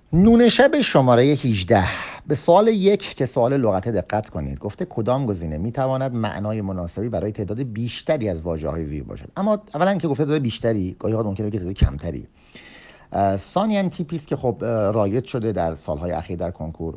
نون شب شماره 18 به سوال 1 که سوال لغت دقت کنید. گفته کدام گزینه میتواند معنای مناسبی برای تعداد بیشتری از واژه‌های زیر باشد. اما اولا که گفته تعداد بیشتری، گاهی اوقات ممکنه بگه تعداد کمتری. ثانیاً تیپی است که خب رایج شده در سالهای اخیر در کنکور.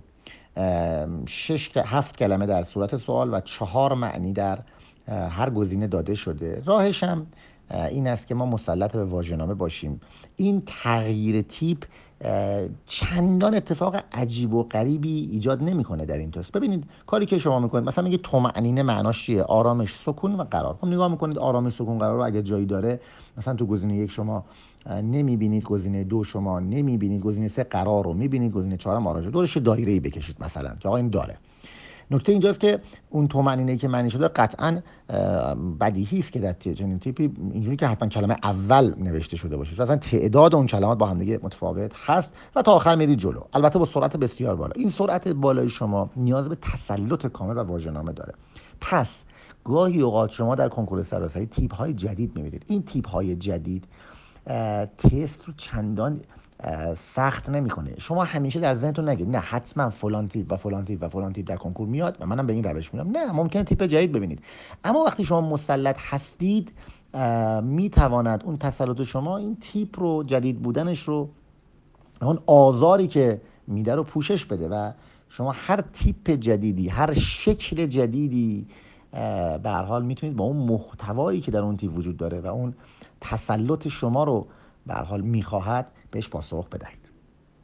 7 کلمه در صورت سوال و 4 معنی در هر گزینه داده شده. راهش هم این است که ما مسلط به واژه‌نامه باشیم. این تغییر تیپ چندان اتفاق عجیب و غریبی ایجاد نمیکنه در این تست. ببینید کاری که شما میکنید، مثلا میگید طمأنینه معناش چیه؟ آرامش، سکون و قرار. خب نگاه میکنید آرامش، سکون، قرار رو اگه جایی داره، مثلا تو گزینه 1 شما نمیبینید، گزینه 2 شما نمیبینید، گزینه 3 قرار رو میبینید، گزینه 4 هم آرامش. دورش دایره‌ای بکشید مثلا که آقا این داره. نکته اینجاست که اون طمأنینه‌ای که معنی شده قطعاً بدیهی است که در چنین تیپی اینجوری که حتما کلمه اول نوشته شده باشه، مثلا تعداد اون کلمات با هم دیگه متفاوت هست و تا آخر میرید جلو، البته با سرعت بسیار بالا. این سرعت بالای شما نیاز به تسلط کامل و واژه‌نامه داره. پس گاهی اوقات شما در کنکور سراسری تیپ‌های جدید می‌بینید. این تیپ‌های جدید تست رو چندان سخت نمیکنه. شما همیشه در ذهنتون نگید نه حتما فلان تیپ و فلان تیپ و فلان تیپ در کنکور میاد و منم به این روش میرم. نه، ممکنه تیپ جدید ببینید، اما وقتی شما مسلط هستید میتواند اون تسلط شما این تیپ رو، جدید بودنش رو، اون آزاری که میده رو پوشش بده و شما هر تیپ جدیدی، هر شکل جدیدی به هر حال میتونید با اون محتوایی که در اون تیپ وجود داره و اون تسلط شما رو به هر حال میخواهد بهش پاسخ بدهید.